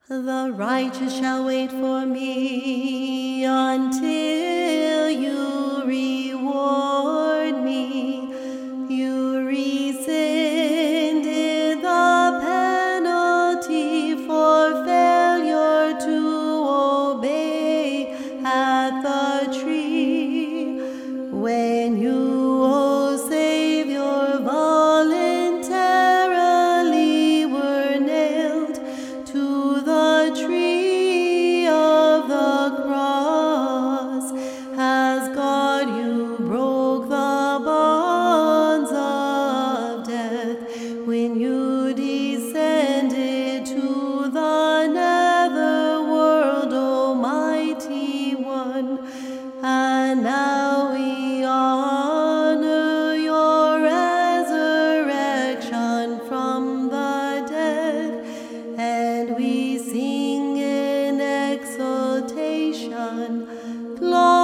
The righteous shall wait for me until you reward me. You rescinded the penalty for failure to obey at the tree. When you, O Savior, voluntarily were nailed to the tree of the cross, as God you broke the bonds of death when you descended to the netherworld, Almighty One. And now we honor your resurrection from the dead, and we sing in exultation, glory